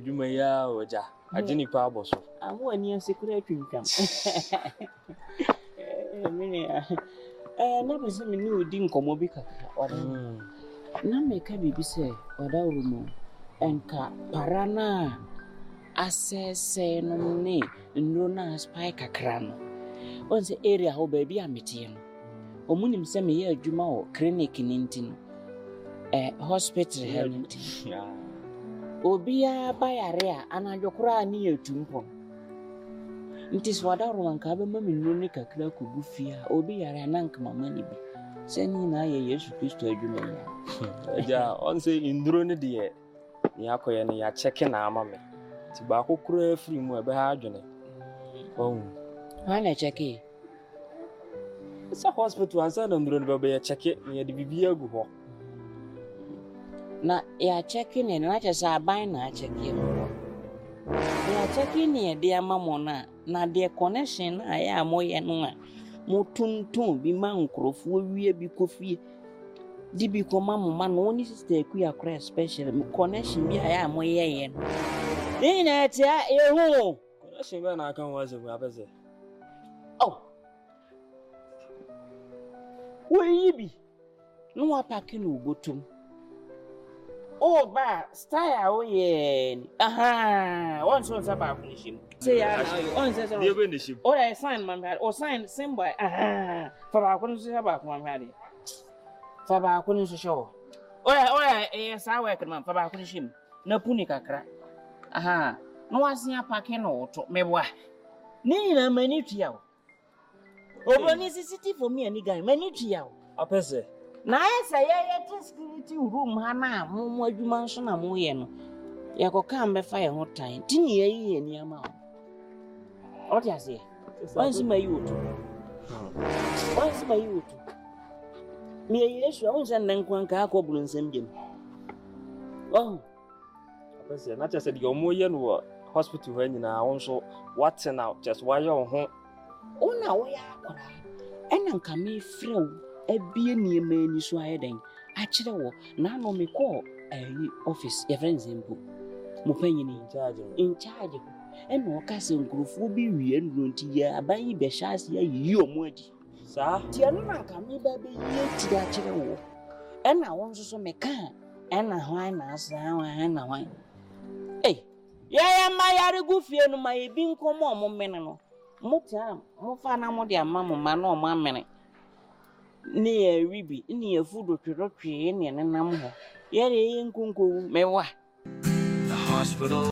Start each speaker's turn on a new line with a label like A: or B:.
A: adwuma ya oja ageni pa aboso
B: amu ani asekura twintwam mini na bese me ni odi nkomo bi kakra ora na meka bibi se oda rumo enka parana asese no ne nro na spy kakra no onse area ho ba bi ametie no omunim se me ye adwuma o clinic ni ntin hospital health obia bayare a anadwokora ni etumpo nti swada ro nka ba mami nro ni kakra kogu fia obi yare ananka mama ni bi seni na ye Yesu Kristo adwuma ya
A: aja onse induro ne de ni akoye ne ya check na ama me ti ba kokura free mu ebe ha adwene
B: ha na check
A: sa hospital ansa na nduro ne ba ya check ne de bibia gu ho
B: na ya check ne na cha ban na check ya check ne de amamo na de connection na ya moye no a motuntun bi ma nkrofo wie bi kofie di bi koma mama no oni sister ku ya kra special connection bi ya moye ye no ni na tia ehu
A: connection ba na kan waze bu abeze
B: we bi no wa pack no botum ba style o ye one so sa ba kunishim say ya on say so
A: dey be nishim
B: ya sign man o sign symbol fa ba kun so ba kun man fa ba kun so show ya sa work man fa ba kunishim na puni kakra no wasia pack no to mebwa ni na mani tua oboni CCTV for me ani guy mani tua
A: apese
B: na esa ye security room ha na mo adwuma nso na mo ye no ye koka mbefa ye ho tan tini ye ni ama o ti ase onsi mayi otu mi ye Yesu o nse ndan kwan ka akobulu nsem dem
A: apese na chese de omo ye no hospital ha nyina won so what now just why your ho
B: ona wo ya akora ena nka me frew ebie niema ni so ayeden a kire wo na no me call office your friends embu mo panyini in charge eno o ka se nkrofo bi wie nronti ya aban be shaase ya yi omo adi
A: sa
B: ti anu na nka me ba be yi ti a kire wo ena won so me ka ena hwan na asa hwan na hwan ya ma yare gu fie no ma ye bi nkomo mo mene no muta mo fa na mo de ama mo ma no mo amene ni e ribi ni e fudo twetwe ni nenam ho ye re ye nkunko mewa
C: the hospital